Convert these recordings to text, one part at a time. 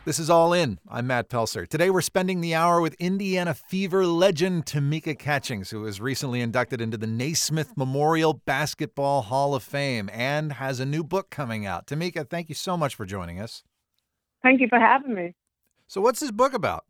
This is All In. I'm Matt Pelser. Today we're spending the hour with Indiana Fever legend Tamika Catchings, who was recently inducted into the Naismith Memorial Basketball Hall of Fame and has a new book coming out. Tamika, thank you so much for joining us. Thank you for having me. So what's this book about?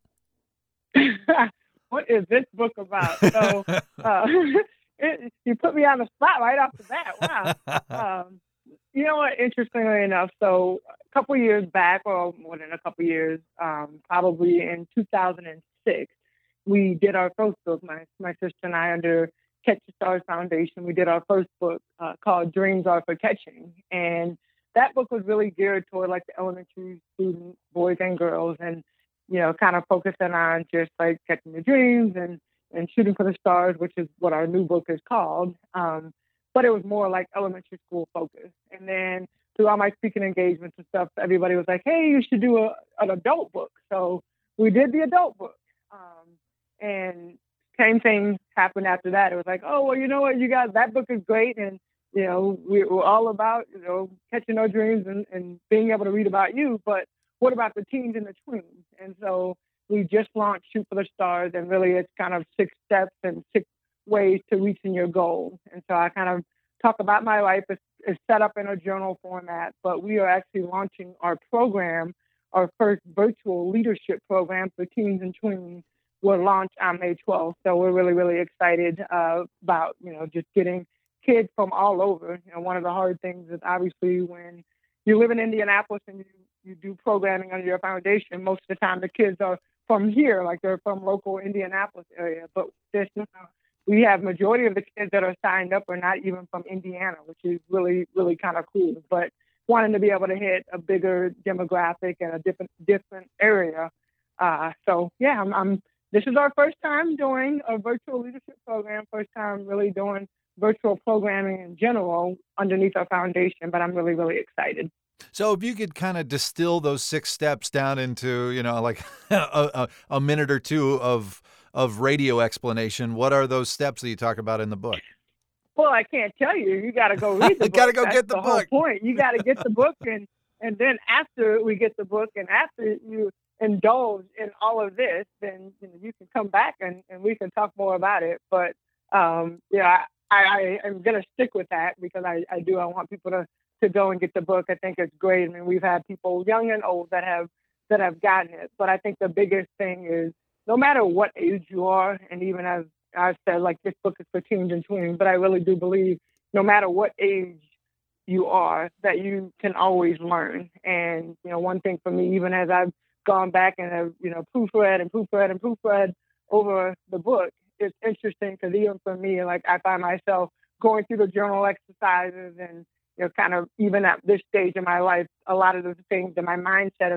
What is this book about? So you put me on the spot right off the bat. Wow. You know what? Interestingly enough, so a couple of years back, or more than a couple of years, probably in 2006, we did our first book. My sister and I, under Catch the Stars Foundation, we did our first book called Dreams Are for Catching, and that book was really geared toward like the elementary student boys and girls, and kind of focusing on just like catching the dreams and shooting for the stars, which is what our new book is called. But it was more like elementary school focused. And then through all my speaking engagements and stuff, everybody was like, hey, you should do an adult book. So we did the adult book. And same thing happened after that. It was like, oh, well, you know what, you guys, that book is great. And, we're all about, catching our dreams and being able to read about you. But what about the teens and the tweens? And so we just launched Shoot for the Stars, and really it's kind of 6 steps and 6 ways to reaching your goal. And so I kind of talk about my life. It's set up in a journal format, but we are actually launching our program, our first virtual leadership program for teens and tweens will launch on May 12th. So we're really, really excited about, just getting kids from all over. One of the hard things is obviously when you live in Indianapolis and you do programming under your foundation, most of the time the kids are from here, like they're from local Indianapolis area. But we have majority of the kids that are signed up are not even from Indiana, which is really, really kind of cool. But wanting to be able to hit a bigger demographic and a different area. This is our first time doing a virtual leadership program, first time really doing virtual programming in general underneath our foundation, but I'm really, really excited. So if you could kind of distill those 6 steps down into, like a minute or two of radio explanation, what are those steps that you talk about in the book? Well, I can't tell you. You got to go read the book. Got to go get the book. That's the whole point. You got to get the book, and then after we get the book, and after you indulge in all of this, then you can come back and we can talk more about it. But I am going to stick with that because I want people to go and get the book. I think it's great. I mean, we've had people young and old that have gotten it. But I think the biggest thing is no matter what age you are, and even as I said, like this book is for teens and tweens, but I really do believe no matter what age you are, that you can always learn. And, one thing for me, even as I've gone back and have, proofread over the book, it's interesting because even for me, like I find myself going through the journal exercises and, kind of even at this stage in my life, a lot of the things that my mindset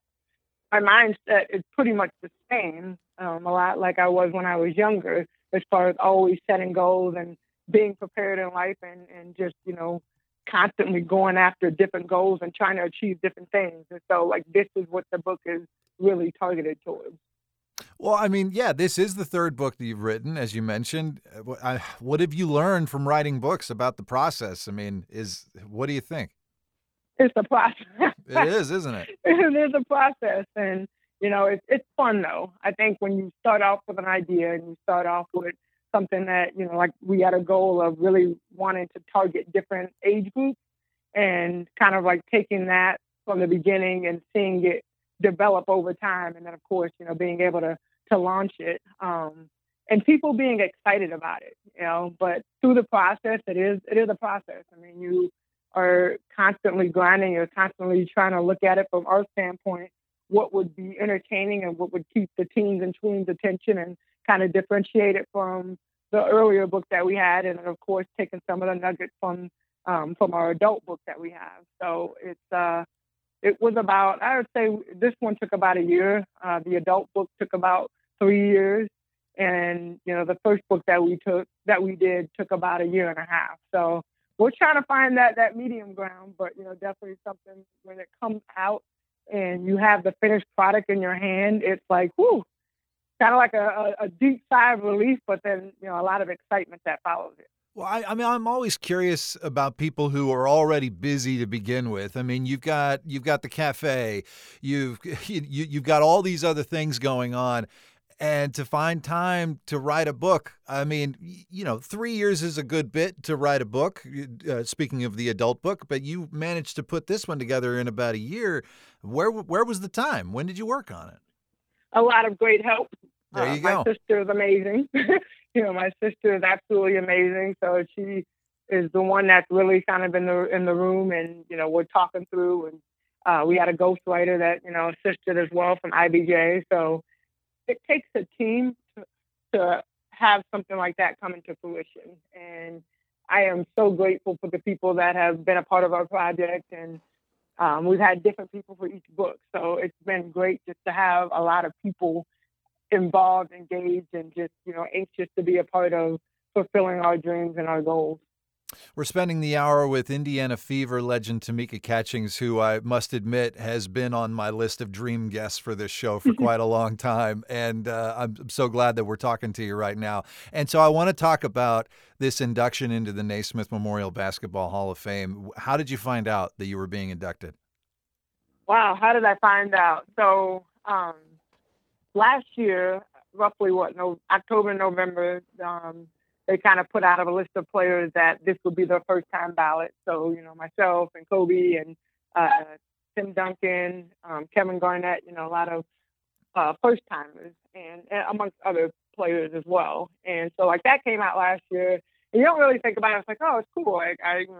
is pretty much the same, a lot like I was when I was younger, as far as always setting goals and being prepared in life and just, constantly going after different goals and trying to achieve different things. And so like, this is what the book is really targeted towards. Well, I mean, yeah, this is the 3rd book that you've written, as you mentioned. What have you learned from writing books about the process? I mean, what do you think? It's a process. It is, isn't it? It is a process. And, it's fun, though. I think when you start off with an idea and you start off with something that, like we had a goal of really wanting to target different age groups and kind of like taking that from the beginning and seeing it develop over time. And then, of course, being able to launch it and people being excited about it, but through the process, it is a process. I mean, you are constantly grinding. You're constantly trying to look at it from our standpoint, what would be entertaining and what would keep the teens and tweens' attention and kind of differentiate it from the earlier book that we had. And then, of course, taking some of the nuggets from our adult book that we have. So it was about, I would say this one took about a year. The adult book took about 3 years. And, the first book that we did took about a year and a half. So we're trying to find that medium ground, but, definitely something when it comes out and you have the finished product in your hand, it's like, whoo, kind of like a deep sigh of relief, but then, a lot of excitement that follows it. Well, I mean, I'm always curious about people who are already busy to begin with. I mean, you've got the cafe, you've you've got all these other things going on, and to find time to write a book. I mean, 3 years is a good bit to write a book. Speaking of the adult book, but you managed to put this one together in about a year. Where was the time? When did you work on it? A lot of great help. There you My go. sister is amazing. My sister is absolutely amazing. So she is the one that's really kind of in the room, and we're talking through. And we had a ghostwriter that assisted as well from IBJ. So it takes a team to have something like that come into fruition. And I am so grateful for the people that have been a part of our project, and we've had different people for each book. So it's been great just to have a lot of people involved, engaged, and just, anxious to be a part of fulfilling our dreams and our goals. We're spending the hour with Indiana Fever legend Tamika Catchings, who I must admit has been on my list of dream guests for this show for quite a long time. And I'm so glad that we're talking to you right now. And so I want to talk about this induction into the Naismith Memorial Basketball Hall of Fame. How did you find out that you were being inducted? Wow, how did I find out? So last year, roughly October, November, they kind of put out a list of players that this would be their first time ballot. So, myself and Kobe and Tim Duncan, Kevin Garnett, a lot of first timers and amongst other players as well. And so like that came out last year. And you don't really think about it. It's like, oh, it's cool. Like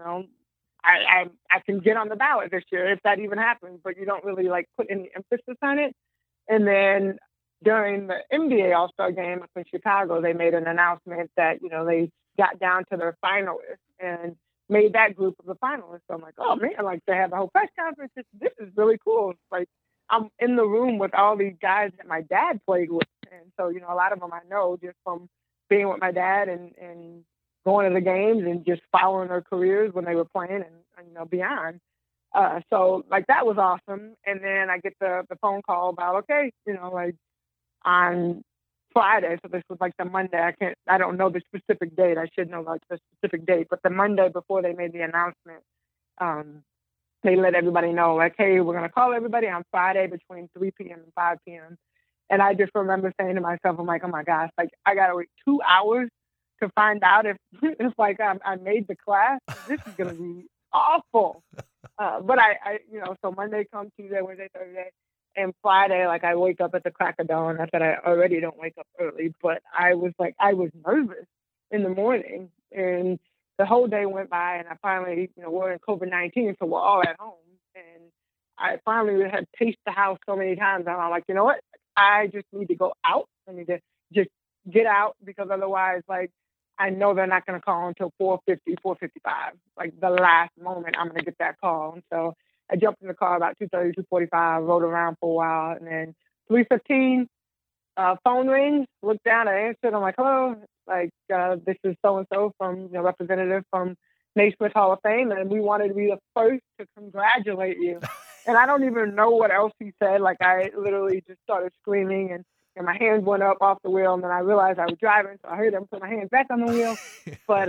I can get on the ballot this year if that even happens, but you don't really like put any emphasis on it. And then during the NBA All-Star game up in Chicago, they made an announcement that, they got down to their finalists and made that group of the finalists. So I'm like, oh man, like they have a whole press conference. This is really cool. It's like I'm in the room with all these guys that my dad played with. And so, a lot of them I know just from being with my dad and going to the games and just following their careers when they were playing and beyond. So like that was awesome. And then I get the phone call about, okay, like on Friday. So this was like the Monday. I don't know the specific date. I should know like the specific date, but the Monday before they made the announcement, they let everybody know like, hey, we're going to call everybody on Friday between 3 p.m. and 5 p.m. And I just remember saying to myself, I'm like, oh my gosh, like I got to wait 2 hours to find out if like I made the class. This is going to be awful. But I so Monday comes, Tuesday, Wednesday, Thursday, and Friday, like I wake up at the crack of dawn. Not that I already don't wake up early, but I was nervous in the morning, and the whole day went by, and I finally, we're in COVID-19, so we're all at home, and I finally had paced the house so many times, and I'm like, you know what? I just need to go out. I need to just get out because otherwise, like, I know they're not going to call until 4:50, 4:55. Like the last moment, I'm going to get that call, and so I jumped in the car about 2:30, 2:45, rode around for a while, and then 3:15, phone rings, looked down, I answered, I'm like, hello, like, this is so-and-so from, representative from Naismith Hall of Fame, and we wanted to be the first to congratulate you. And I don't even know what else he said. Like, I literally just started screaming, and my hands went up off the wheel, and then I realized I was driving, so I heard him put my hands back on the wheel. But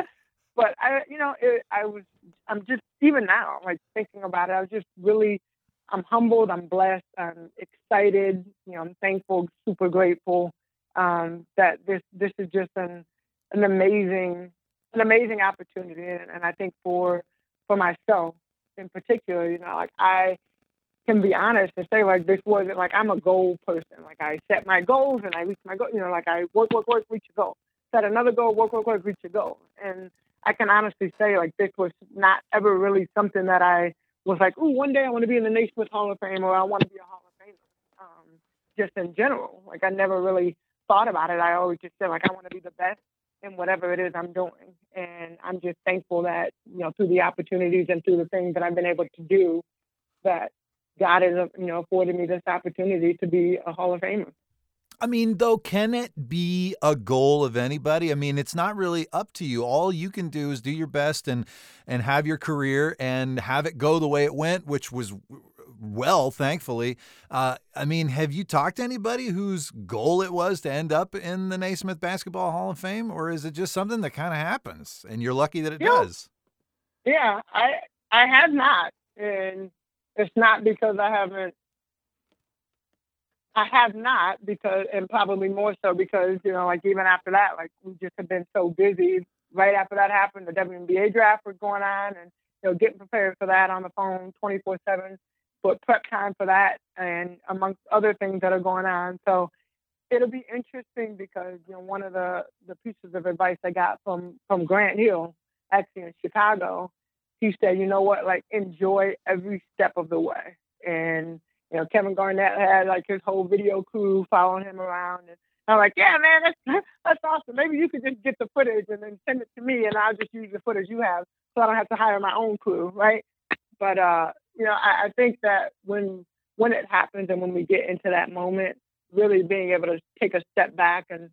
I'm just, even now, like thinking about it, I was just really, I'm humbled, I'm blessed, I'm excited, I'm thankful, super grateful that this is just an amazing opportunity. And I think for myself in particular, like I can be honest and say like this wasn't like I'm a goal person. Like I set my goals and I reach my goal, like I work, reach a goal. Set another goal, work, reach a goal. And I can honestly say like this was not ever really something that I was like, oh, one day I want to be in the Naismith Hall of Fame or I want to be a Hall of Famer. Just in general. Like I never really thought about it. I always just said like I want to be the best in whatever it is I'm doing. And I'm just thankful that, through the opportunities and through the things that I've been able to do, that God has, afforded me this opportunity to be a Hall of Famer. I mean, though, can it be a goal of anybody? I mean, it's not really up to you. All you can do is do your best and have your career and have it go the way it went, which was well, thankfully. I mean, have you talked to anybody whose goal it was to end up in the Naismith Basketball Hall of Fame, or is it just something that kind of happens and you're lucky that it does? Yeah, I have not, and it's not because I haven't. I have not because, and probably more so because, like even after that, like we just have been so busy. Right after that happened, the WNBA draft was going on, and getting prepared for that on the phone 24/7, but prep time for that, and amongst other things that are going on. So it'll be interesting because one of the pieces of advice I got from Grant Hill, actually in Chicago, he said, what, like enjoy every step of the way. And Kevin Garnett had like his whole video crew following him around, and I'm like, yeah, man, that's awesome. Maybe you could just get the footage and then send it to me, and I'll just use the footage you have, so I don't have to hire my own crew, right? But I think that when it happens and when we get into that moment, really being able to take a step back and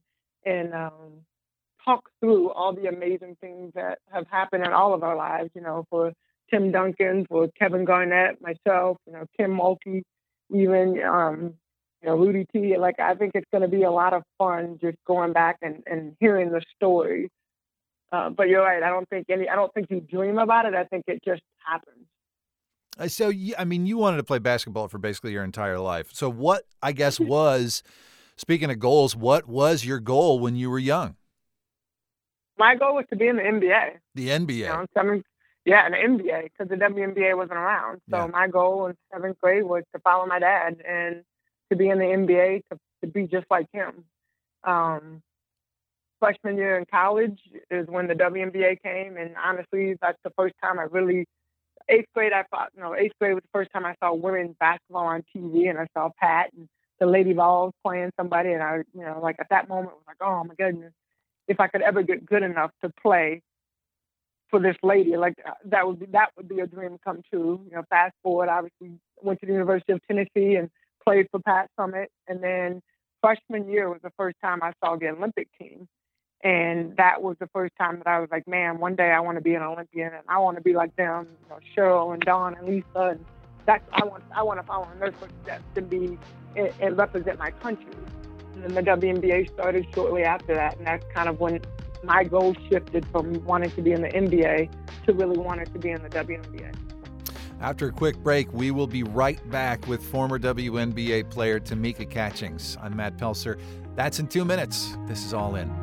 talk through all the amazing things that have happened in all of our lives, for Tim Duncan, for Kevin Garnett, myself, Kim Mulkey, even Rudy T. Like, I think it's going to be a lot of fun just going back and hearing the story. But you're right. I don't think you dream about it. I think it just happens. So, you wanted to play basketball for basically your entire life. So what, I guess, was, speaking of goals, what was your goal when you were young? My goal was to be in the NBA. The NBA? In the NBA, because the WNBA wasn't around. So my goal in 7th grade was to follow my dad and to be in the NBA, to be just like him. Freshman year in college is when the WNBA came, and honestly, that's the first time I really. 8th grade, 8th grade was the first time I saw women's basketball on TV, and I saw Pat and the Lady Vols playing somebody, and I, like at that moment, was like, oh my goodness, if I could ever get good enough to play for this lady, like that would be a dream come true. Fast forward, obviously went to the University of Tennessee and played for Pat Summitt, and then freshman year was the first time I saw the Olympic team. And that was the first time that I was like, man, one day I want to be an Olympian, and I want to be like them, Cheryl and Dawn and Lisa, and I want to follow in their footsteps and be and represent my country. And then the WNBA started shortly after that, and that's kind of when my goal shifted from wanting to be in the NBA to really wanting to be in the WNBA. After a quick break, we will be right back with former WNBA player Tamika Catchings. I'm Matt Pelser. That's in 2 minutes. This is All In.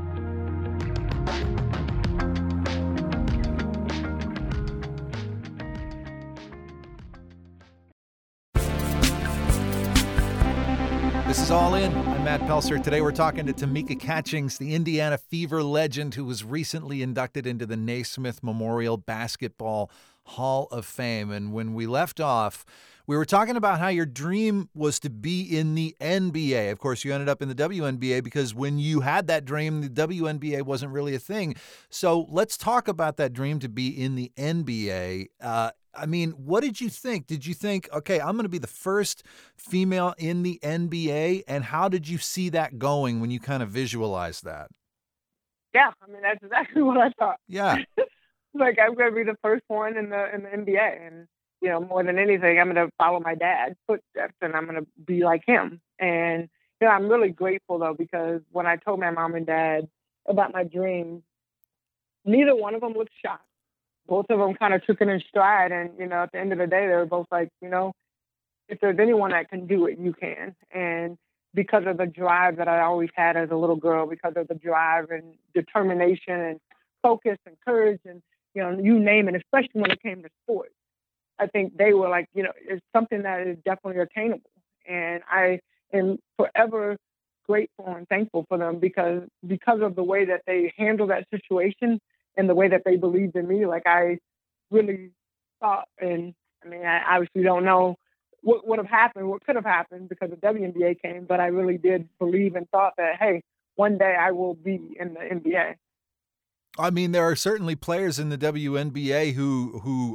This is All In. I'm Matt Pelser. Today we're talking to Tamika Catchings, the Indiana Fever legend who was recently inducted into the Naismith Memorial Basketball Hall of Fame. And when we left off, we were talking about how your dream was to be in the NBA. Of course, you ended up in the WNBA because when you had that dream, the WNBA wasn't really a thing. So let's talk about that dream to be in the NBA. What did you think? Did you think, okay, I'm going to be the first female in the NBA? And how did you see that going when you kind of visualized that? Yeah, that's exactly what I thought. Yeah. Like, I'm going to be the first one in the NBA. And, more than anything, I'm going to follow my dad's footsteps, and I'm going to be like him. And, I'm really grateful, though, because when I told my mom and dad about my dream, neither one of them looked shocked. Both of them kind of took it in stride. And, at the end of the day, they were both like, if there's anyone that can do it, you can. And because of the drive that I always had as a little girl, because of the drive and determination and focus and courage and, you name it, especially when it came to sports, I think they were like, it's something that is definitely attainable. And I am forever grateful and thankful for them because of the way that they handled that situation and the way that they believed in me. Like, I really thought, and I obviously don't know what would have happened, what could have happened because the WNBA came, but I really did believe and thought that, hey, one day I will be in the NBA. I mean, there are certainly players in the WNBA who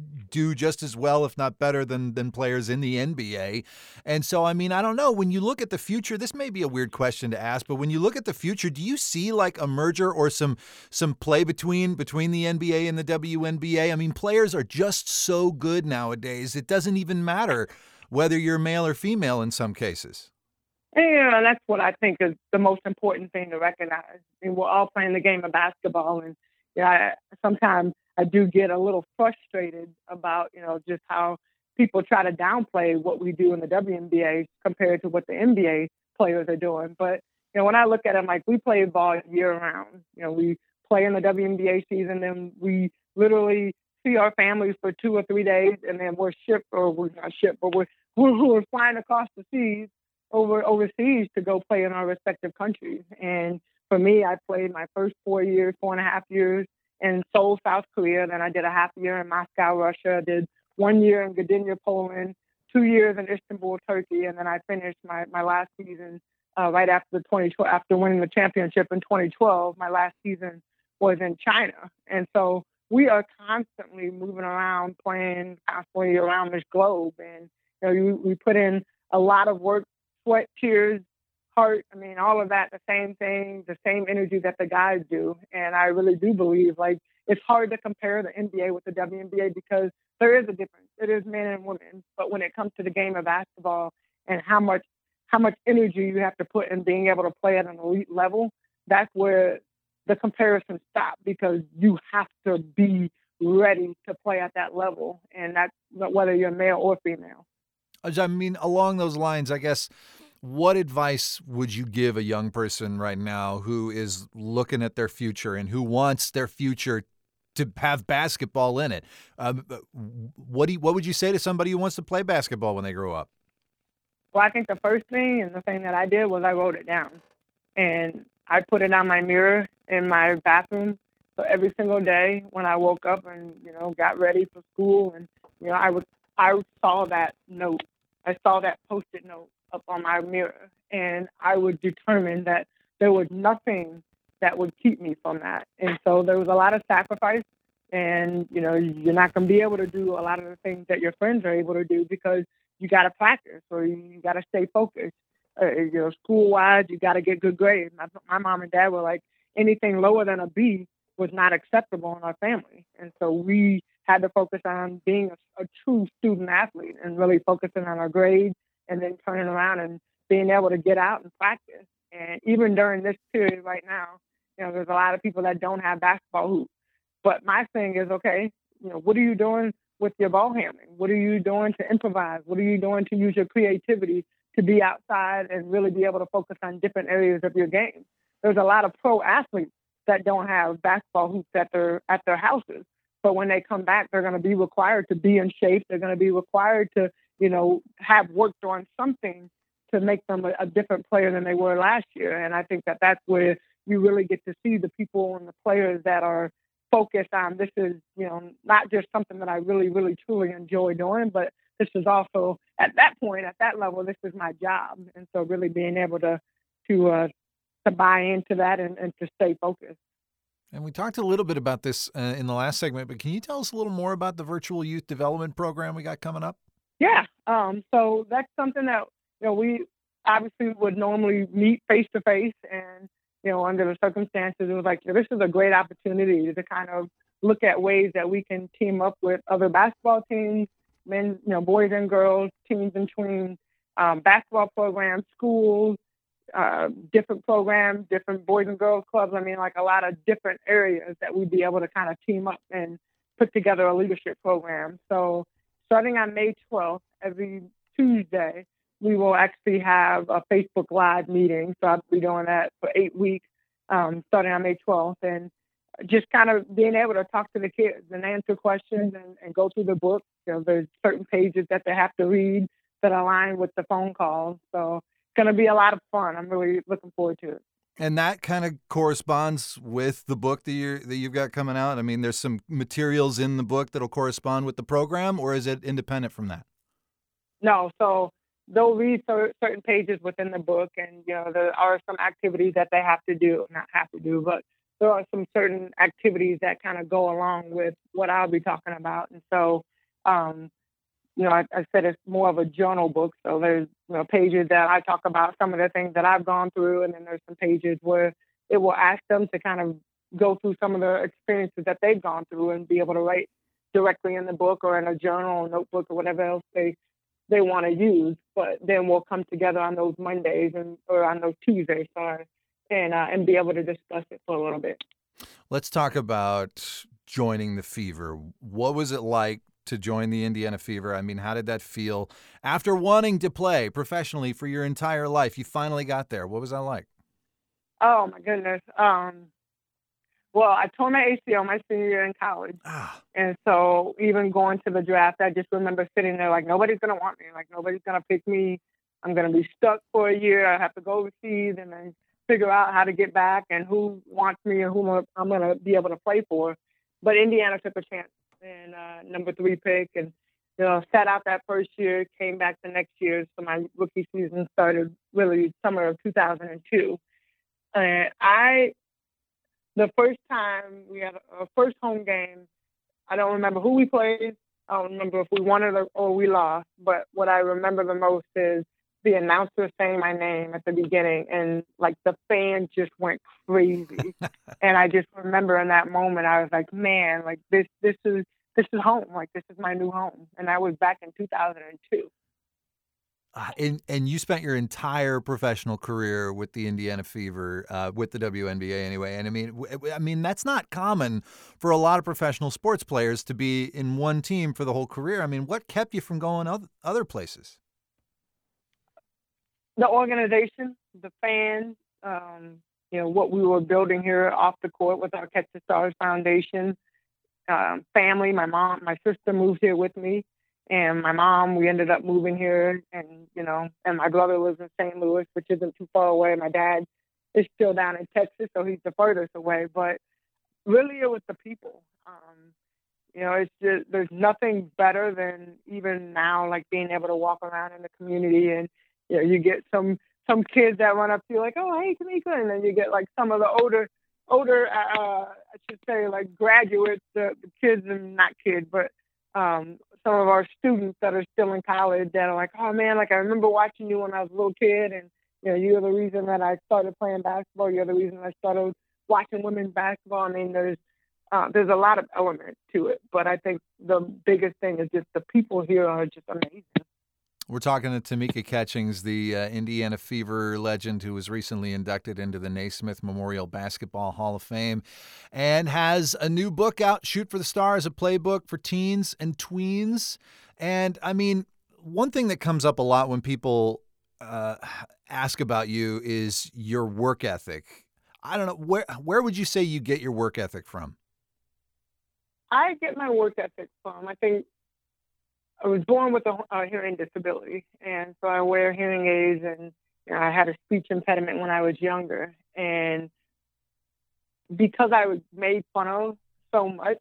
do just as well, if not better, than players in the NBA. And so, I mean, I don't know. When you look at the future, this may be a weird question to ask, but when you look at the future, do you see like a merger or some play between the NBA and the WNBA? I mean, players are just so good nowadays. It doesn't even matter whether you're male or female in some cases. And, that's what I think is the most important thing to recognize. I mean, we're all playing the game of basketball, and sometimes I do get a little frustrated about, just how people try to downplay what we do in the WNBA compared to what the NBA players are doing. But, when I look at them, like, we play ball year round. We play in the WNBA season, and we literally see our families for 2 or 3 days, and then we're not shipped, but we're flying across the seas overseas to go play in our respective countries. And for me, I played my first 4.5 years in Seoul, South Korea. Then I did a half year in Moscow, Russia. I did 1 year in Gdynia, Poland, 2 years in Istanbul, Turkey. And then I finished my last season right after after winning the championship in 2012. My last season was in China. And so we are constantly moving around, playing constantly around this globe. And we put in a lot of work, sweat, tears, heart. I mean, all of that, the same thing, the same energy that the guys do. And I really do believe, like, it's hard to compare the NBA with the WNBA because there is a difference. It is men and women. But when it comes to the game of basketball and how much energy you have to put in being able to play at an elite level, that's where the comparison stops, because you have to be ready to play at that level. And that's whether you're male or female. I mean, along those lines, I guess, what advice would you give a young person right now who is looking at their future and who wants their future to have basketball in it? What would you say to somebody who wants to play basketball when they grow up? Well, I think the first thing, and the thing that I did, was I wrote it down. And I put it on my mirror in my bathroom. So every single day when I woke up and, got ready for school, and, I saw that note. I saw that Post-it note up on my mirror, and I would determine that there was nothing that would keep me from that. And so there was a lot of sacrifice, and, you're not going to be able to do a lot of the things that your friends are able to do because you got to practice or you got to stay focused. School-wise, you got to get good grades. My mom and dad were like, anything lower than a B was not acceptable in our family. And so we had to focus on being a true student athlete and really focusing on our grades and then turning around and being able to get out and practice. And even during this period right now, there's a lot of people that don't have basketball hoops. But my thing is, okay, what are you doing with your ball handling? What are you doing to improvise? What are you doing to use your creativity to be outside and really be able to focus on different areas of your game? There's a lot of pro athletes that don't have basketball hoops at their houses. But when they come back, they're going to be required to be in shape. They're going to be required to, have worked on something to make them a different player than they were last year. And I think that that's where you really get to see the people and the players that are focused on this is, not just something that I really, really, truly enjoy doing, but this is also at that point, at that level, this is my job. And so really being able to buy into that and to stay focused. And we talked a little bit about this in the last segment, but can you tell us a little more about the virtual youth development program we got coming up? Yeah. So that's something that, we obviously would normally meet face to face, and, under the circumstances, it was like, this is a great opportunity to kind of look at ways that we can team up with other basketball teams, men, boys and girls, teams between basketball programs, schools, different programs, different boys and girls clubs. I mean, like a lot of different areas that we'd be able to kind of team up and put together a leadership program. So starting on May 12th, every Tuesday, we will actually have a Facebook Live meeting. So I'll be doing that for 8 weeks, starting on May 12th. And just kind of being able to talk to the kids and answer questions and go through the book. There's certain pages that they have to read that align with the phone calls. So it's going to be a lot of fun. I'm really looking forward to it. And that kind of corresponds with the book that you've got coming out? I mean, there's some materials in the book that'll correspond with the program, or is it independent from that? No, so they'll read certain pages within the book, and, there are some activities that they have to do, not have to do, but there are some certain activities that kind of go along with what I'll be talking about. And so, I said it's more of a journal book. So there's pages that I talk about some of the things that I've gone through, and then there's some pages where it will ask them to kind of go through some of the experiences that they've gone through and be able to write directly in the book or in a journal or notebook or whatever else they want to use. But then we'll come together on those Mondays or on those Tuesdays, and be able to discuss it for a little bit. Let's talk about joining the Fever. What was it like to join the Indiana Fever? I mean, how did that feel after wanting to play professionally for your entire life? You finally got there. What was that like? Oh my goodness. Well, I tore my ACL my senior year in college. And so even going to the draft, I just remember sitting there like, nobody's going to want me. Like, nobody's going to pick me. I'm going to be stuck for a year. I have to go overseas and then figure out how to get back and who wants me and who I'm going to be able to play for. But Indiana took a chance and number 3 pick, and sat out that first year, came back the next year. So my rookie season started really summer of 2002. And the first time we had a first home game, I don't remember who we played. I don't remember if we won it or we lost. But what I remember the most is the announcer saying my name at the beginning, and like the fans just went crazy. And I just remember in that moment, I was like, man, like this is home. Like, this is my new home. And that was back in 2002. And you spent your entire professional career with the Indiana Fever, with the WNBA anyway. And I mean, that's not common for a lot of professional sports players to be in one team for the whole career. I mean, what kept you from going other places? The organization, the fans, what we were building here off the court with our Catch the Stars Foundation, family. My mom, my sister moved here with me, and my mom, we ended up moving here, and my brother lives in St. Louis, which isn't too far away. My dad is still down in Texas, so he's the furthest away. But really, it was the people. It's just, there's nothing better than even now, like being able to walk around in the community, and you get some kids that run up to you like, oh, hey, Tamika, and then you get like some of the older, I should say, like graduates, the kids, and not kids, but some of our students that are still in college that are like, oh man, like I remember watching you when I was a little kid, and you're the reason that I started playing basketball. You're the reason I started watching women's basketball. I mean, there's a lot of elements to it, but I think the biggest thing is just the people here are just amazing. We're talking to Tamika Catchings, the Indiana Fever legend who was recently inducted into the Naismith Memorial Basketball Hall of Fame and has a new book out, Shoot for the Stars, a playbook for teens and tweens. And, I mean, one thing that comes up a lot when people ask about you is your work ethic. I don't know, where would you say you get your work ethic from? I get my work ethic from, I think, I was born with a hearing disability, and so I wear hearing aids, and I had a speech impediment when I was younger. And because I was made fun of so much,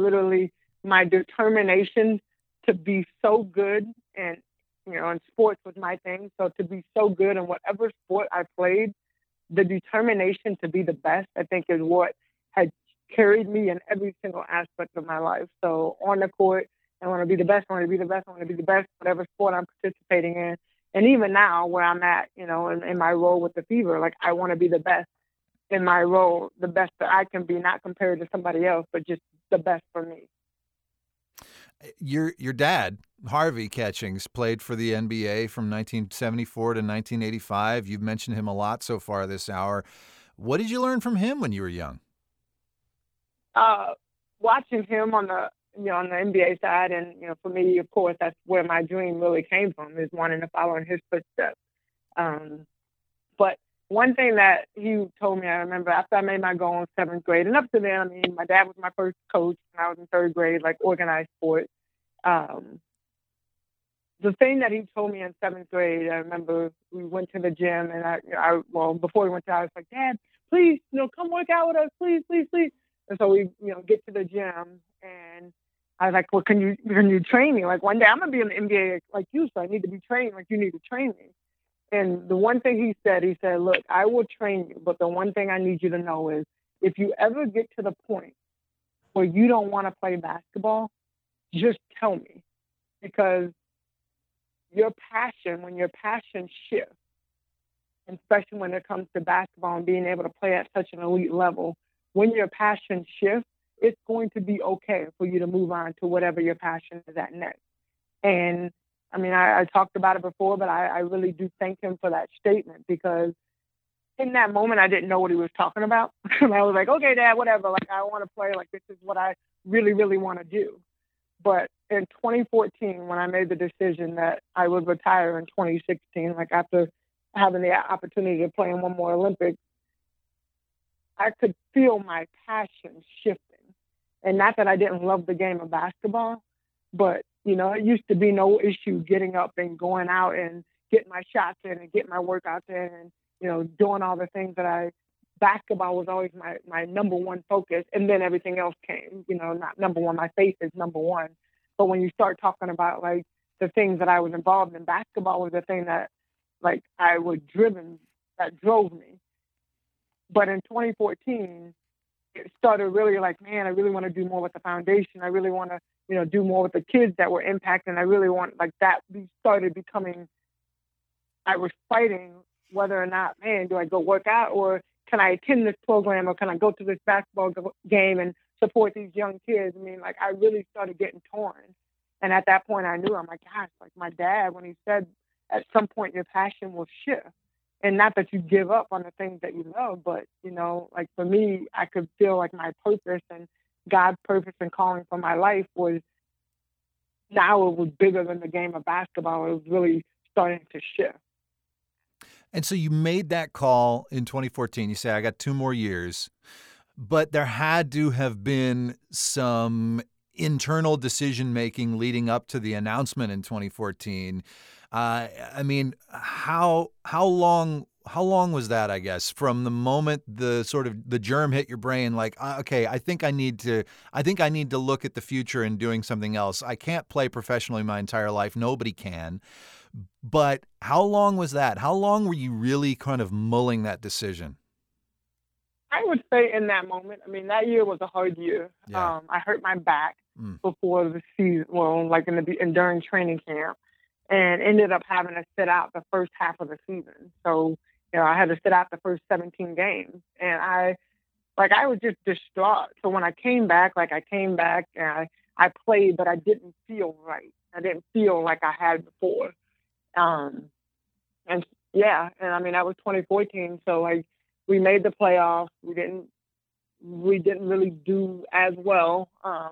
my determination to be so good, and and sports was my thing. So to be so good in whatever sport I played, the determination to be the best, I think, is what had carried me in every single aspect of my life. So on the court, I want to be the best. I want to be the best. I want to be the best, whatever sport I'm participating in. And even now where I'm at, in my role with the Fever, like I want to be the best in my role, the best that I can be, not compared to somebody else, but just the best for me. Your dad, Harvey Catchings, played for the NBA from 1974 to 1985. You've mentioned him a lot so far this hour. What did you learn from him when you were young? Watching him on the NBA side, and for me, of course, that's where my dream really came from, is wanting to follow in his footsteps. But one thing that he told me, I remember after I made my goal in 7th grade, and up to then, I mean, my dad was my first coach, and I was in 3rd grade, like organized sports. The thing that he told me in 7th grade, I remember we went to the gym, and before we went to, I was like, Dad, please, come work out with us, please, please, please. And so we, get to the gym, and I was like, well, can you train me? Like one day I'm gonna be in the NBA like you, so I need to be trained like you need to train me. And the one thing he said, look, I will train you, but the one thing I need you to know is if you ever get to the point where you don't want to play basketball, just tell me. Because when your passion shifts, especially when it comes to basketball and being able to play at such an elite level, when your passion shifts, it's going to be okay for you to move on to whatever your passion is at next. And I mean, I talked about it before, but I really do thank him for that statement, because in that moment, I didn't know what he was talking about. And I was like, okay, Dad, whatever. Like, I want to play. Like, this is what I really, really want to do. But in 2014, when I made the decision that I would retire in 2016, like after having the opportunity to play in one more Olympics, I could feel my passion shifting. And not that I didn't love the game of basketball, but, you know, it used to be no issue getting up and going out and getting my shots in and getting my workouts in and, you know, doing all the things that basketball was always my number one focus. And then everything else came, you know, not number one, my faith is number one. But when you start talking about like the things that I was involved in, basketball was the thing that like I was that drove me. But in 2014, it started really like, man, I really want to do more with the foundation. I really want to, you know, do more with the kids that were impacted. I really want like that. We started becoming, I was fighting whether or not, man, do I go work out, or can I attend this program, or can I go to this basketball game and support these young kids? I mean, like I really started getting torn. And at that point I knew, I'm like, gosh, like my dad, when he said at some point your passion will shift. And not that you give up on the things that you love, but, you know, like for me, I could feel like my purpose and God's purpose and calling for my life was bigger than the game of basketball. It was really starting to shift. And so you made that call in 2014. You say, I got 2 more years. But there had to have been some internal decision-making leading up to the announcement in 2014. I mean, how long was that, I guess, from the moment the germ hit your brain, like, okay, I think I need to look at the future and doing something else. I can't play professionally my entire life. Nobody can. But how long was that? How long were you really kind of mulling that decision? I would say in that moment, I mean, that year was a hard year. Yeah. I hurt my back before the season, well, like during training camp, and ended up having to sit out the first half of the season. So, you know, I had to sit out the first 17 games, and I was just distraught. So when I came back, and I played, but I didn't feel right. I didn't feel like I had before. And I mean, that was 2014. So like, we made the playoffs. We didn't really do as well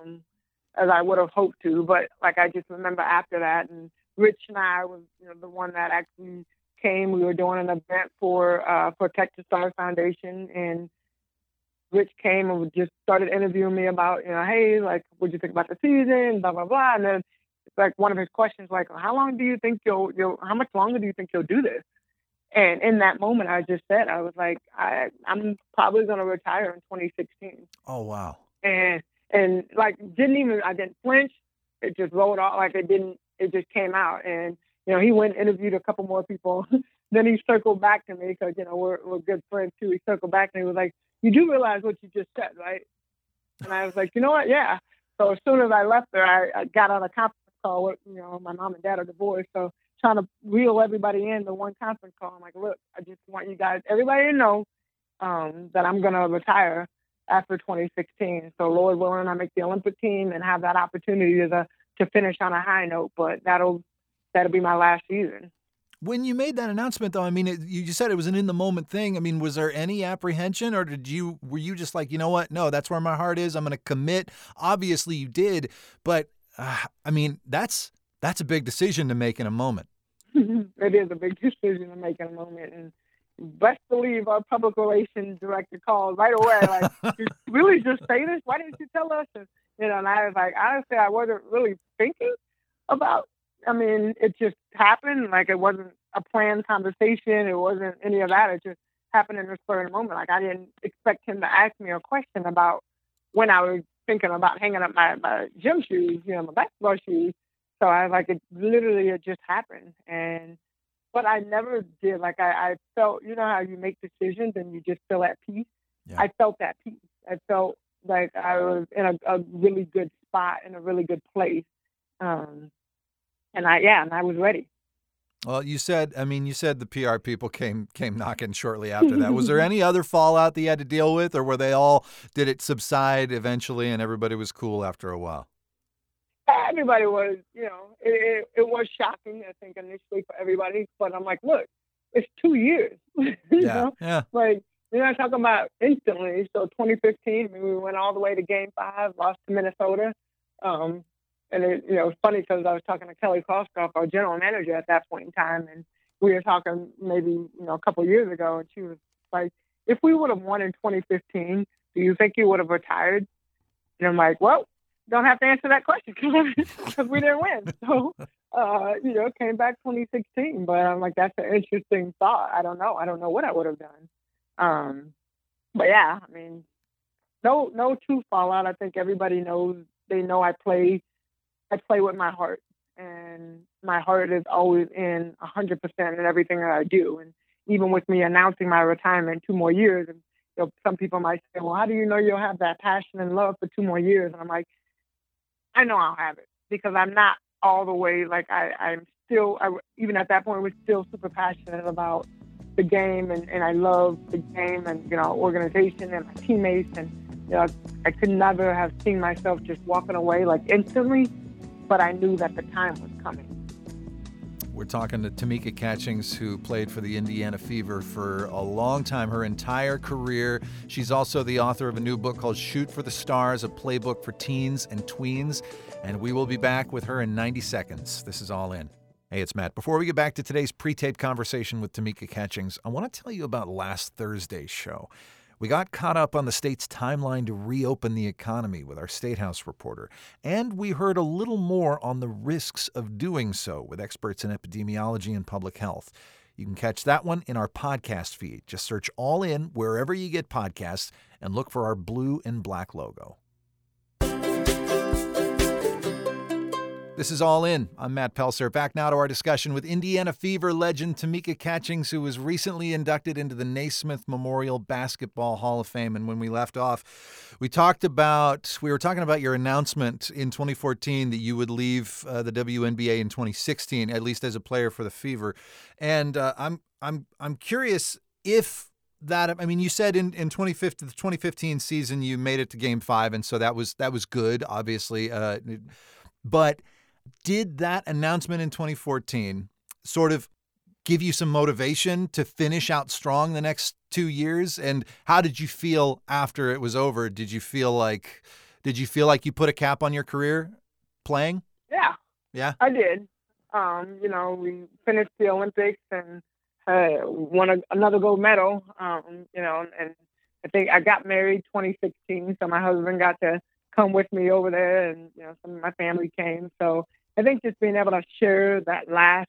as I would have hoped to. But like, I just remember after that, and Rich and I was, you know, the one that actually came. We were doing an event for Texas Stars Foundation, and Rich came and just started interviewing me about, you know, hey, like, what'd you think about the season, blah blah blah. And then like one of his questions, like, how long do you think how much longer do you think you'll do this? And in that moment, I just said, I was like, I'm probably going to retire in 2016. Oh, wow. And like, I didn't flinch. It just rolled off. Like it just came out. And, you know, he went and interviewed a couple more people. Then he circled back to me because, you know, we're good friends too. He circled back and he was like, you do realize what you just said, right? And I was like, you know what? Yeah. So as soon as I left there, I got on a conference call with, you know, my mom and dad are divorced. So trying to reel everybody in the one conference call. I'm like, look, I just want everybody to know that I'm going to retire after 2016. So Lord willing, I make the Olympic team and have that opportunity to finish on a high note. But that'll be my last season. When you made that announcement, though, I mean, you said it was an in-the-moment thing. I mean, was there any apprehension, or were you just like, you know what? No, that's where my heart is. I'm going to commit. Obviously, you did. But, I mean, that's a big decision to make in a moment. It is a big decision to make in a moment. And best believe our public relations director called right away, like, you really just say this? Why didn't you tell us? And, you know, and I was like, honestly, I wasn't really thinking about, I mean, it just happened. Like, it wasn't a planned conversation. It wasn't any of that. It just happened in the spur of the moment. Like, I didn't expect him to ask me a question about when I was thinking about hanging up my gym shoes, you know, my basketball shoes. So I was like, it just happened. But I never did. Like, I felt, you know how you make decisions and you just feel at peace. Yeah. I felt that peace. I felt like I was in a really good spot, in a really good place. Um, and I was ready. Well, you said the PR people came knocking shortly after that. Was there any other fallout that you had to deal with, or did it subside eventually and everybody was cool after a while? Everybody was, it was shocking, I think, initially for everybody. But I'm like, look, it's 2 years. Yeah. Yeah. Like, you're not talking about instantly. So 2015, we went all the way to Game 5, lost to Minnesota. And it's funny because I was talking to Kelly Koskoff, our general manager at that point in time, and we were talking maybe, a couple of years ago, and she was like, if we would have won in 2015, do you think you would have retired? And I'm like, well, don't have to answer that question because we didn't win. So, came back 2016. But I'm like, that's an interesting thought. I don't know. I don't know what I would have done. But yeah, I mean, no true fallout. I think everybody knows. They know I play with my heart, and my heart is always in 100% in everything that I do. And even with me announcing my retirement 2 more years, and some people might say, well, how do you know you'll have that passion and love for 2 more years? And I'm like, I know I'll have it because I'm not all the way, like I'm still, even at that point, was still super passionate about the game, and I love the game and, organization and my teammates. And, I could never have seen myself just walking away like instantly, but I knew that the time was coming. We're talking to Tamika Catchings, who played for the Indiana Fever for a long time, her entire career. She's also the author of a new book called Shoot for the Stars, a playbook for teens and tweens. And we will be back with her in 90 seconds. This is All In. Hey, it's Matt. Before we get back to today's pre-taped conversation with Tamika Catchings, I want to tell you about last Thursday's show. We got caught up on the state's timeline to reopen the economy with our State House reporter, and we heard a little more on the risks of doing so with experts in epidemiology and public health. You can catch that one in our podcast feed. Just search All In wherever you get podcasts and look for our blue and black logo. This is All In. I'm Matt Pelser. Back now to our discussion with Indiana Fever legend Tamika Catchings, who was recently inducted into the Naismith Memorial Basketball Hall of Fame. And when we left off, we were talking about your announcement in 2014 that you would leave the WNBA in 2016, at least as a player for the Fever. And I'm curious if that, I mean, you said in 2015, the 2015 season you made it to Game 5, and so that was good, obviously. But did that announcement in 2014 sort of give you some motivation to finish out strong the next 2 years? And how did you feel after it was over? Did you feel like you put a cap on your career playing? Yeah. Yeah. I did. We finished the Olympics and won another gold medal. And I think I got married 2016, so my husband got to come with me over there, and some of my family came. So I think just being able to share that last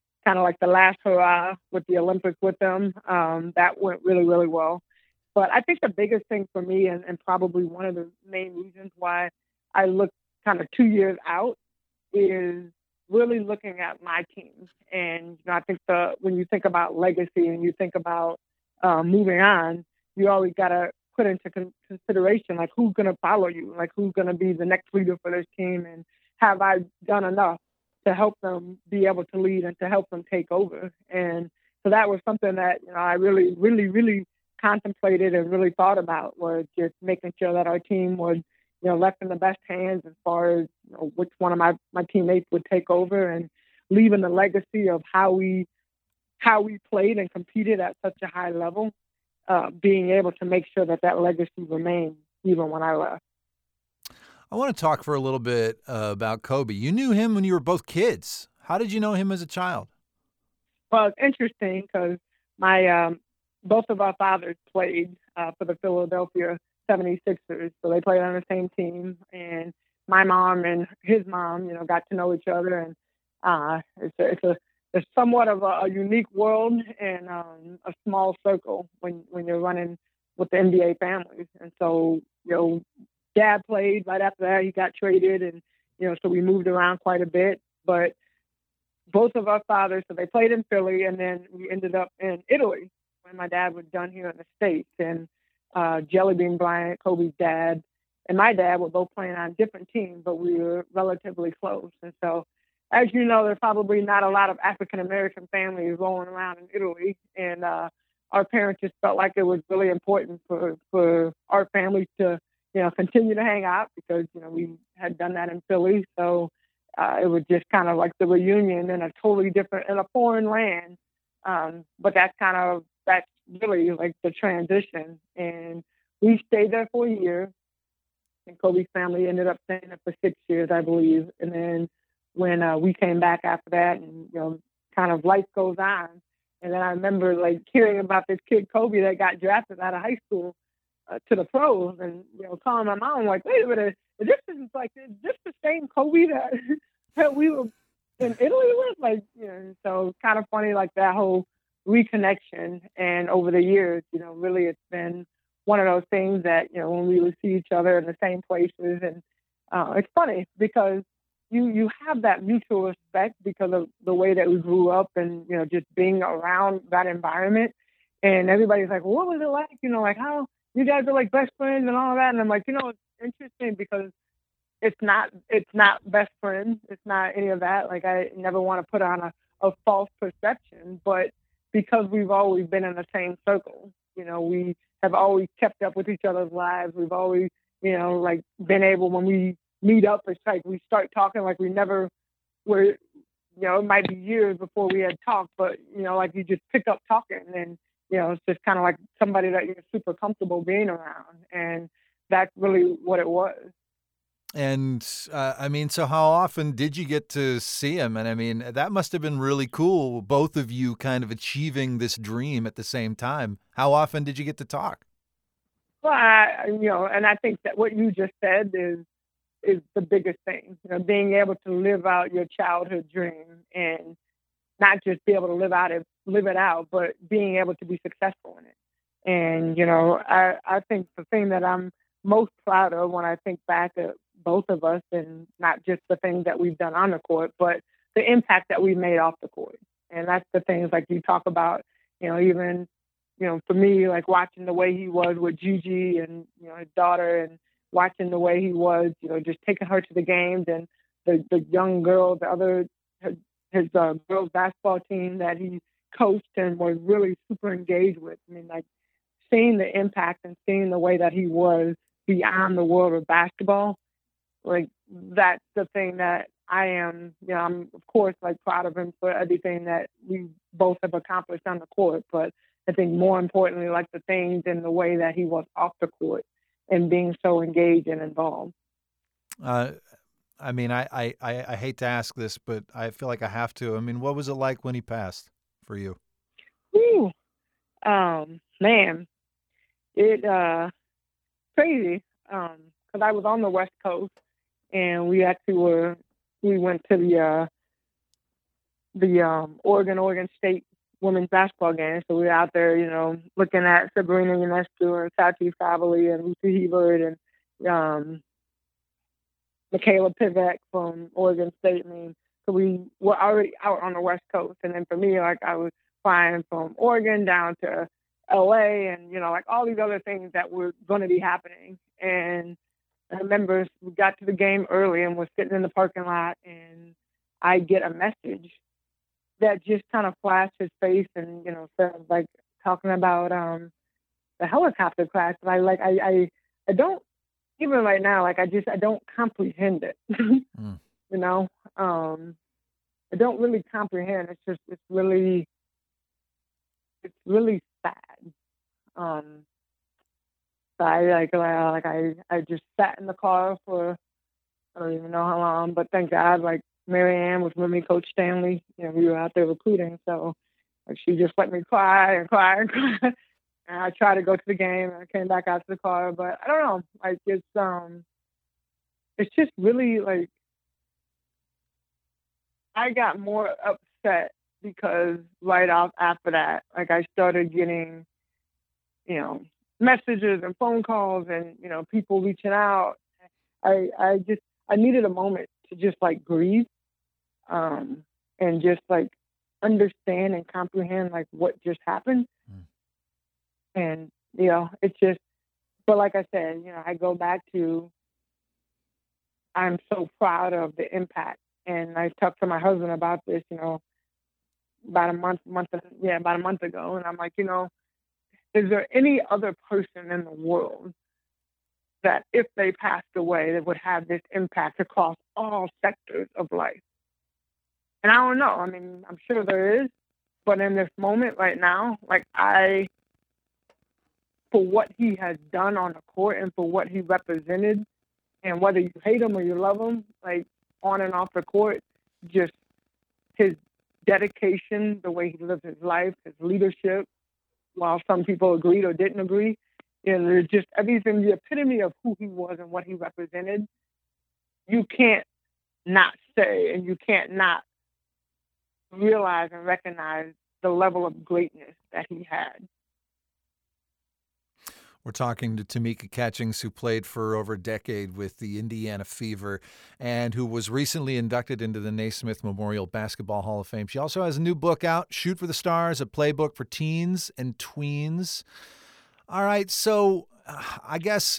hurrah with the Olympics with them, that went really, really well. But I think the biggest thing for me, and probably one of the main reasons why I look kind of 2 years out, is really looking at my team. And I think when you think about legacy and you think about moving on, you always got to put into consideration, like, who's going to follow you, like, who's going to be the next leader for this team, and have I done enough to help them be able to lead and to help them take over? And so that was something that I really, really, really contemplated and really thought about, was just making sure that our team was left in the best hands as far as which one of my teammates would take over, and leaving the legacy of how we played and competed at such a high level. Being able to make sure that legacy remained even when I left. I want to talk for a little bit about Kobe. You knew him when you were both kids. How did you know him as a child? Well, it's interesting because both of our fathers played for the Philadelphia 76ers, so they played on the same team. And my mom and his mom, got to know each other, and it's somewhat of a unique world and a small circle when you're running with the NBA families. And so, Dad played right after that. He got traded, and so we moved around quite a bit. But both of our fathers, so they played in Philly, and then we ended up in Italy when my dad was done here in the States. And Jelly Bean Bryant, Kobe's dad, and my dad were both playing on different teams, but we were relatively close. And so, as you know, there's probably not a lot of African American families rolling around in Italy, and our parents just felt like it was really important for our family to, continue to hang out because, we had done that in Philly. So it was just kind of like the reunion in a totally different, in a foreign land. But that's really like the transition. And we stayed there for a year, and Kobe's family ended up staying there for 6 years, I believe. And then when we came back after that, and, kind of life goes on. And then I remember like hearing about this kid, Kobe, that got drafted out of high school to the pros, and, calling my mom like, wait a minute, is this the same Kobe that, that we were in Italy with? Like, so it's kind of funny, like that whole reconnection. And over the years, really it's been one of those things that, when we would see each other in the same places. And it's funny because you have that mutual respect because of the way that we grew up and, just being around that environment. And everybody's like, well, what was it like? Like how you guys are like best friends and all that. And I'm like, it's interesting because it's not best friends. It's not any of that. Like I never want to put on a false perception, but because we've always been in the same circle, we have always kept up with each other's lives. We've always, like been able, when we meet up, it's like we start talking like we never were, it might be years before we had talked, but, like you just pick up talking and, it's just kind of like somebody that you're super comfortable being around. And that's really what it was. And so how often did you get to see him? And I mean, that must have been really cool, both of you kind of achieving this dream at the same time. How often did you get to talk? Well, and I think that what you just said is the biggest thing, being able to live out your childhood dream and not just be able to live it out, but being able to be successful in it. And, I think the thing that I'm most proud of when I think back at both of us, and not just the things that we've done on the court, but the impact that we made off the court. And that's the things like you talk about, even, for me, like watching the way he was with Gigi and, his daughter, and watching the way he was, just taking her to the games, and the young girl, his girls basketball team that he coached and was really super engaged with. I mean, like seeing the impact and seeing the way that he was beyond the world of basketball, like that's the thing that I am, I'm of course like proud of him for everything that we both have accomplished on the court. But I think more importantly, like the things and the way that he was off the court and being so engaged and involved. I mean, I hate to ask this, but I feel like I have to. I mean, what was it like when he passed for you? Ooh, man, it crazy. Because I was on the West Coast, and we went to the Oregon State women's basketball game. So we were out there, looking at Sabrina Ionescu and Sachi Favali and Lucy Hebert and Michaela Pivek from Oregon State. I mean, so we were already out on the West Coast. And then for me, like I was flying from Oregon down to LA and, like all these other things that were going to be happening. And I remember we got to the game early and was sitting in the parking lot, and I get a message that just kind of flashed his face and, said like talking about the helicopter crash. And I don't, even right now, like I don't comprehend it. I don't really comprehend. It's really sad. So I just sat in the car for I don't even know how long, but thank God, like Mary Ann was with me, Coach Stanley. We were out there recruiting, so like she just let me cry and cry and cry. And I tried to go to the game, and I came back out to the car, but I don't know. Like it's just really like I got more upset because right off after that, like I started getting, messages and phone calls and, people reaching out. I needed a moment to just like breathe, and just like understand and comprehend like what just happened. And, it's just, But like I said, I go back to, I'm so proud of the impact. And I talked to my husband about this, about about a month ago. And I'm like, is there any other person in the world that if they passed away, that would have this impact across all sectors of life? And I don't know. I mean, I'm sure there is, but in this moment right now, for what he has done on the court and for what he represented, and whether you hate him or you love him, like on and off the court, just his dedication, the way he lived his life, his leadership, while some people agreed or didn't agree, and there's just everything, the epitome of who he was and what he represented. You can't not say, and you can't not realize and recognize the level of greatness that he had. We're talking to Tamika Catchings, who played for over a decade with the Indiana Fever and who was recently inducted into the Naismith Memorial Basketball Hall of Fame. She also has a new book out, Shoot for the Stars, a playbook for teens and tweens. All right, so I guess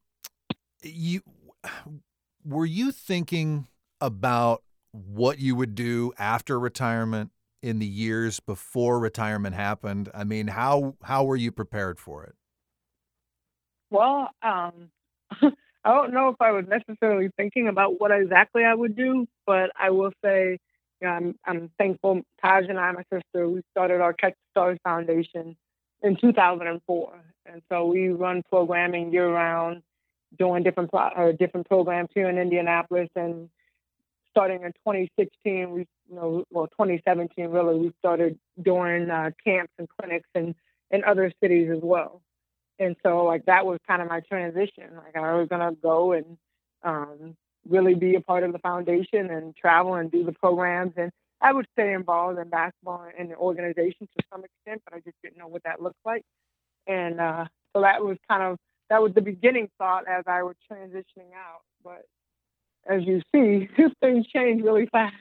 were you thinking about what you would do after retirement in the years before retirement happened? I mean, how were you prepared for it? Well, I don't know if I was necessarily thinking about what exactly I would do, but I will say, I'm thankful. Taj and I, my sister, we started our Catch the Stars Foundation in 2004, and so we run programming year round, doing different programs here in Indianapolis. And starting in 2016, 2017 really, we started doing camps and clinics in other cities as well. And so, that was kind of my transition. I was going to go and really be a part of the foundation and travel and do the programs. And I would stay involved in basketball and the organization to some extent, but I just didn't know what that looked like. And so that was the beginning thought as I was transitioning out. But as you see, things change really fast.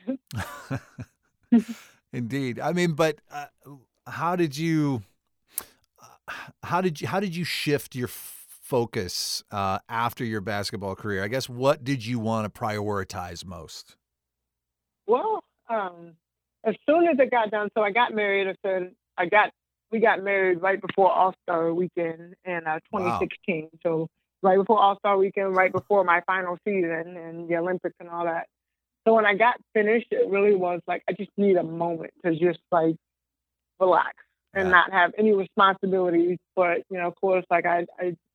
Indeed. I mean, but how did you shift your focus after your basketball career? I guess, what did you want to prioritize most? Well, as soon as it got done, so I got married. We got married right before All-Star Weekend in 2016. Wow. So right before All-Star Weekend, right before my final season and the Olympics and all that. So when I got finished, it really was I just need a moment to just relax and not have any responsibilities. But, of course, I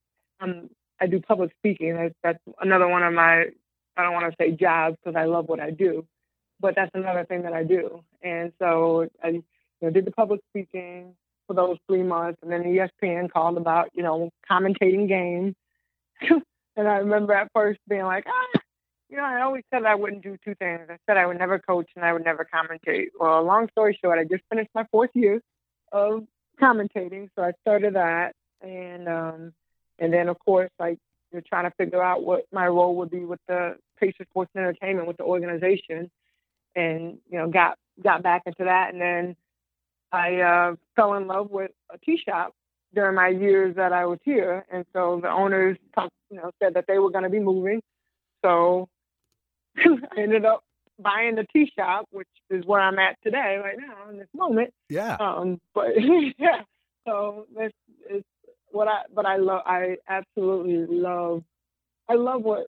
do public speaking. That's another one of my, I don't want to say jobs because I love what I do, but that's another thing that I do. And so I did the public speaking for those 3 months, and then ESPN called about, commentating games. And I remember at first being like, I always said I wouldn't do two things. I said I would never coach and I would never commentate. Well, long story short, I just finished my 4th year of commentating, so I started that, and then of course, you're trying to figure out what my role would be with the Pacers Sports and Entertainment, with the organization, and got back into that, and then I fell in love with a tea shop during my years that I was here, and so the owners said that they were going to be moving, so I ended up buying the tea shop, which is where I'm at today, right now, in this moment. Yeah. But yeah. So this is what I love. I absolutely love. I love what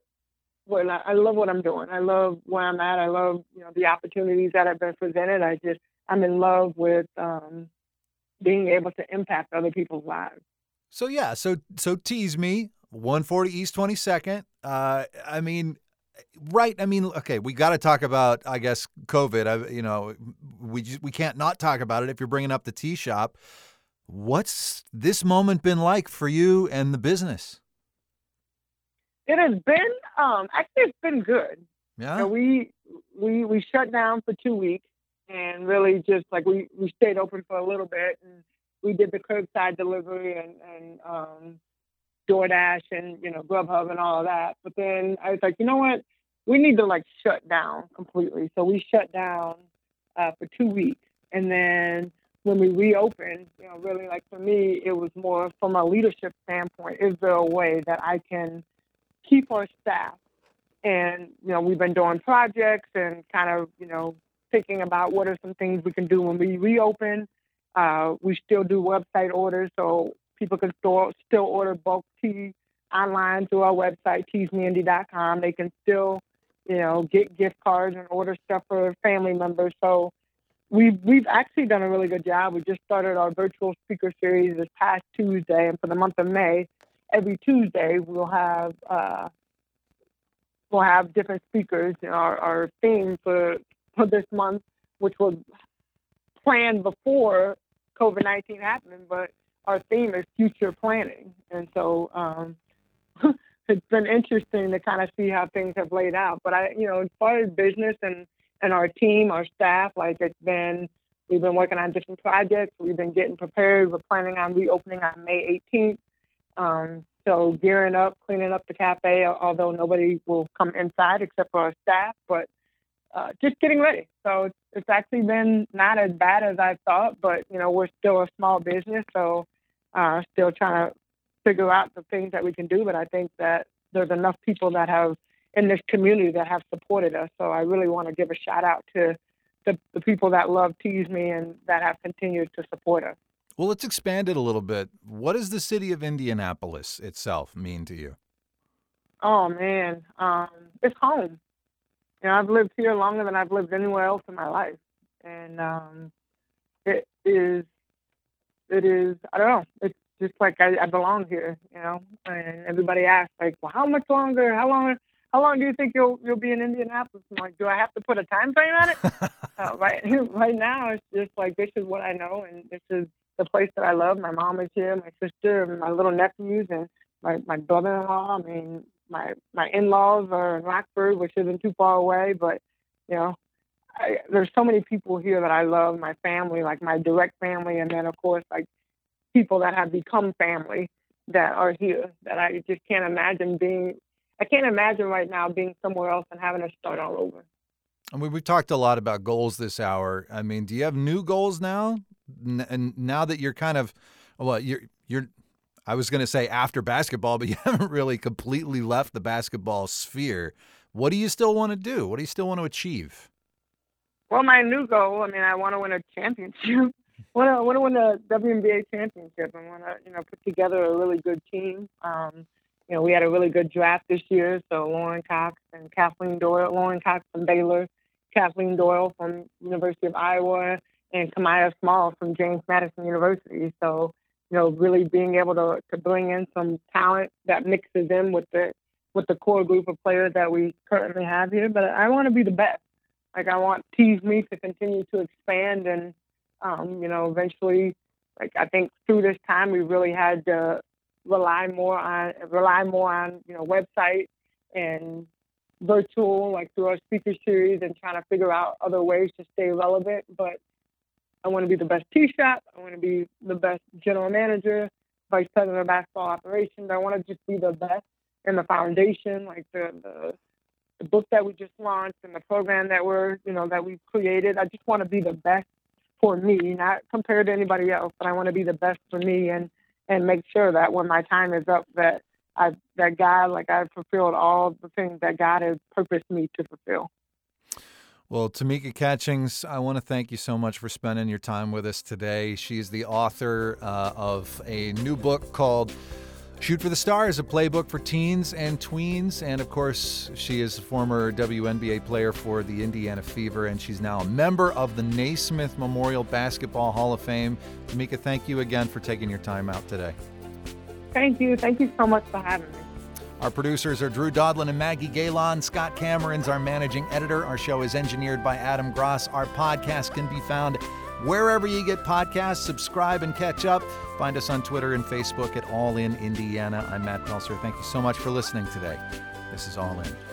I'm doing. I love where I'm at. I love the opportunities that have been presented. I'm in love with being able to impact other people's lives. So yeah. So tease me. 140 East 22nd. I mean. Right. I mean, okay, we got to talk about, I guess, COVID. We can't not talk about it if you're bringing up the tea shop. What's this moment been like for you and the business? It has been, actually, it's been good. Yeah. We shut down for 2 weeks and really just we stayed open for a little bit, and we did the curbside delivery and DoorDash and Grubhub and all of that. But then I was like, you know what? We need to shut down completely. So we shut down for 2 weeks, and then when we reopened, really, like, for me, it was more from a leadership standpoint. Is there a way that I can keep our staff? And, we've been doing projects and kind of, thinking about what are some things we can do when we reopen. We still do website orders, so people can still order bulk tea online through our website, teasmeindy.com. They can still, get gift cards and order stuff for family members. So we've actually done a really good job. We just started our virtual speaker series this past Tuesday, and for the month of May, every Tuesday we'll have different speakers. Our theme for this month, which was planned before COVID-19 happened, but our theme is future planning. And so it's been interesting to kind of see how things have laid out. But as far as business and our team, our staff, we've been working on different projects. We've been getting prepared. We're planning on reopening on May 18th. So gearing up, cleaning up the cafe, although nobody will come inside except for our staff, but just getting ready. So it's actually been not as bad as I thought, but, we're still a small business. So still trying to figure out the things that we can do. But I think that there's enough people that have in this community that have supported us. So I really want to give a shout out to the people that love Tease Me and that have continued to support us. Well, let's expand it a little bit. What does the city of Indianapolis itself mean to you? Oh, man. It's home. I've lived here longer than I've lived anywhere else in my life. And it is, I don't know, it's just like I belong here, and everybody asks, like, well, how much longer, how long do you think you'll be in Indianapolis? I'm like, do I have to put a time frame on it? Right now, it's just like, this is what I know, and this is the place that I love. My mom is here, my sister, and my little nephews, and my brother-in-law. I mean, my in-laws are in Rockford, which isn't too far away, but, there's so many people here that I love, my family, like my direct family, and then, of course, like people that have become family that are here that I just can't imagine I can't imagine right now being somewhere else and having to start all over. I mean, we've talked a lot about goals this hour. I mean, do you have new goals now? And now that you're kind of, you're I was going to say after basketball, but you haven't really completely left the basketball sphere. What do you still want to do? What do you still want to achieve? Well, my new goal, I want to win a championship. I want to win a WNBA championship. I want to, put together a really good team. We had a really good draft this year. So Lauren Cox and Kathleen Doyle, Lauren Cox from Baylor, Kathleen Doyle from University of Iowa, and Kamaya Small from James Madison University. So, really being able to bring in some talent that mixes in with the core group of players that we currently have here. But I want to be the best. Like, I want Tease Me to continue to expand and, eventually, like, I think through this time, we really had to rely more on, website and virtual, like through our speaker series, and trying to figure out other ways to stay relevant. But I want to be the best tea shop. I want to be the best general manager, vice president of basketball operations. I want to just be the best in the foundation, like the book that we just launched and the program that that we've created. I just want to be the best for me, not compared to anybody else, but I want to be the best for me and make sure that when my time is up, that I've fulfilled all the things that God has purposed me to fulfill. Well, Tamika Catchings, I want to thank you so much for spending your time with us today. She's the author of a new book called Shoot for the Stars, a playbook for teens and tweens. And of course, she is a former WNBA player for the Indiana Fever, and she's now a member of the Naismith Memorial Basketball Hall of Fame. Tamika, thank you again for taking your time out today. Thank you. Thank you so much for having me. Our producers are Drew Dodlin and Maggie Galen. Scott Cameron's our managing editor. Our show is engineered by Adam Gross. Our podcast can be found wherever you get podcasts. Subscribe and catch up. Find us on Twitter and Facebook at All In Indiana. I'm Matt Pelser. Thank you so much for listening today. This is All In.